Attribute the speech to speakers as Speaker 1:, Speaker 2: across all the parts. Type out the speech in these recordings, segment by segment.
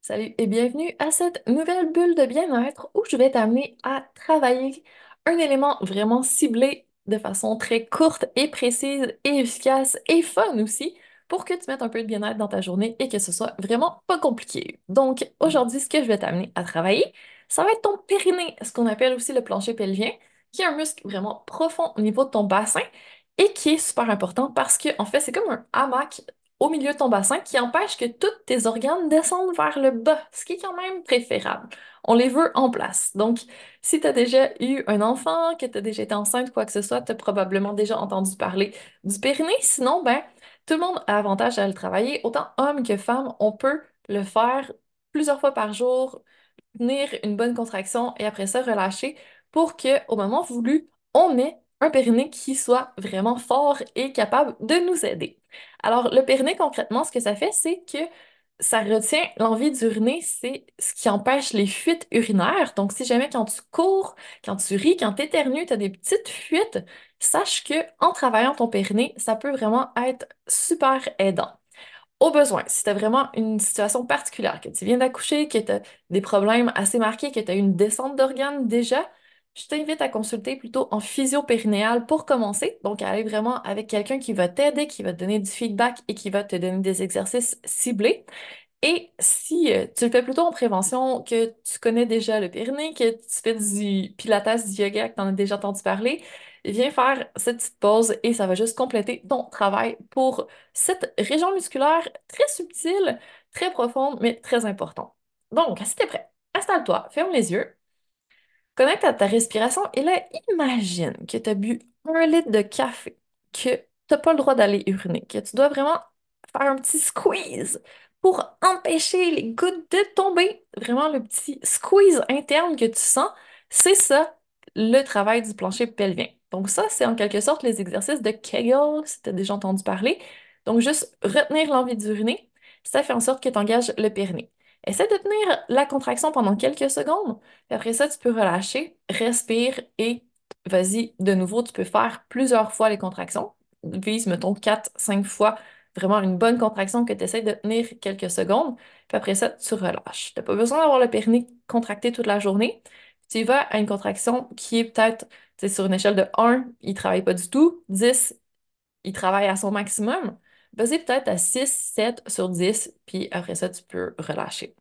Speaker 1: Salut et bienvenue à cette nouvelle bulle de bien-être où je vais t'amener à travailler un élément vraiment ciblé de façon très courte et précise et efficace et fun aussi pour que tu mettes un peu de bien-être dans ta journée et que ce soit vraiment pas compliqué. Donc aujourd'hui, ce que je vais t'amener à travailler, ça va être ton périnée, ce qu'on appelle aussi le plancher pelvien, qui est un muscle vraiment profond au niveau de ton bassin et qui est super important parce que en fait, c'est comme un hamac au milieu de ton bassin qui empêche que tous tes organes descendent vers le bas, ce qui est quand même préférable. On les veut en place. Donc, si tu as déjà eu un enfant, que tu as déjà été enceinte, quoi que ce soit, tu as probablement déjà entendu parler du périnée. Sinon, ben, tout le monde a avantage à le travailler. Autant homme que femme, on peut le faire plusieurs fois par jour, tenir une bonne contraction et après ça relâcher pour que au moment voulu, on ait un périnée qui soit vraiment fort et capable de nous aider. Alors, le périnée, concrètement, ce que ça fait, c'est que ça retient l'envie d'uriner, c'est ce qui empêche les fuites urinaires. Donc, si jamais quand tu cours, quand tu ris, quand tu éternues, tu as des petites fuites, sache que en travaillant ton périnée, ça peut vraiment être super aidant. Au besoin, si tu as vraiment une situation particulière, que tu viens d'accoucher, que tu as des problèmes assez marqués, que tu as eu une descente d'organes déjà, je t'invite à consulter plutôt en physio-périnéal pour commencer. Donc, aller vraiment avec quelqu'un qui va t'aider, qui va te donner du feedback et qui va te donner des exercices ciblés. Et si tu le fais plutôt en prévention, que tu connais déjà le périnée, que tu fais du pilates, du yoga, que tu en as déjà entendu parler, viens faire cette petite pause et ça va juste compléter ton travail pour cette région musculaire très subtile, très profonde, mais très importante. Donc, si t'es prêt, installe-toi, ferme les yeux. Connecte à ta respiration et là, imagine que tu as bu 1 litre de café, que tu n'as pas le droit d'aller uriner, que tu dois vraiment faire un petit squeeze pour empêcher les gouttes de tomber. Vraiment, le petit squeeze interne que tu sens, c'est ça le travail du plancher pelvien. Donc ça, c'est en quelque sorte les exercices de Kegel, si tu as déjà entendu parler. Donc juste retenir l'envie d'uriner, ça fait en sorte que tu engages le périnée. Essaie de tenir la contraction pendant quelques secondes. Puis après ça, tu peux relâcher, respire et vas-y, de nouveau, tu peux faire plusieurs fois les contractions. Vise, mettons, 4, 5 fois vraiment une bonne contraction que tu essaies de tenir quelques secondes. Puis après ça, tu relâches. Tu n'as pas besoin d'avoir le périnée contracté toute la journée. Tu y vas à une contraction qui est peut-être, tu sais, sur une échelle de 1, il ne travaille pas du tout. 10, il travaille à son maximum. Vas-y peut-être à 6, 7 sur 10, puis après ça, tu peux relâcher.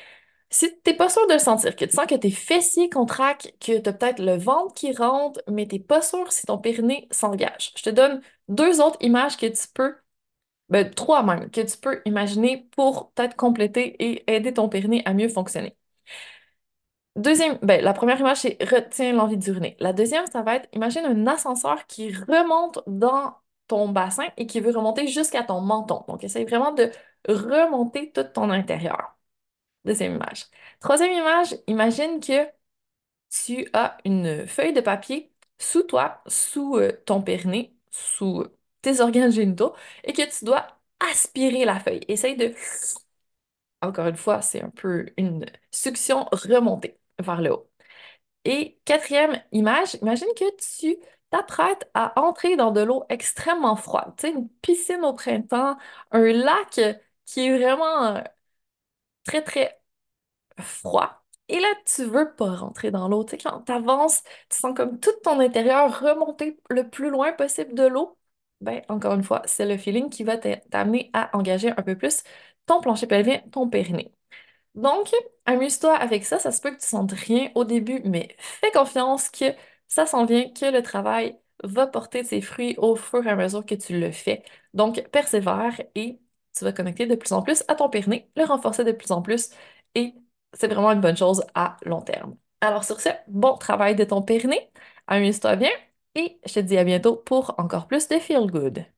Speaker 1: Si t'es pas sûr de le sentir, que tu sens que tes fessiers contractent, que t'as peut-être le ventre qui rentre, mais t'es pas sûr si ton périnée s'engage. Je te donne deux autres images que tu peux, ben trois même, que tu peux imaginer pour peut-être compléter et aider ton périnée à mieux fonctionner. Deuxième, ben la première image, c'est retiens l'envie d'uriner. La deuxième, ça va être, imagine un ascenseur qui remonte dans ton bassin et qui veut remonter jusqu'à ton menton. Donc, essaye vraiment de remonter tout ton intérieur. Deuxième image. Troisième image, imagine que tu as une feuille de papier sous toi, sous ton périnée, sous tes organes génitaux, et que tu dois aspirer la feuille. Essaye de, encore une fois, c'est un peu une succion remontée vers le haut. Et quatrième image, imagine que tu t'apprêtes à entrer dans de l'eau extrêmement froide. Tu sais, une piscine au printemps, un lac qui est vraiment très, très froid. Et là, tu veux pas rentrer dans l'eau. Tu sais, quand tu avances, tu sens comme tout ton intérieur remonter le plus loin possible de l'eau. Ben, encore une fois, c'est le feeling qui va t'amener à engager un peu plus ton plancher pelvien, ton périnée. Donc, amuse-toi avec ça. Ça se peut que tu sentes rien au début, mais fais confiance que ça s'en vient, que le travail va porter ses fruits au fur et à mesure que tu le fais. Donc, persévère et tu vas connecter de plus en plus à ton périnée, le renforcer de plus en plus et c'est vraiment une bonne chose à long terme. Alors, sur ce, bon travail de ton périnée. Amuse-toi bien et je te dis à bientôt pour encore plus de feel good.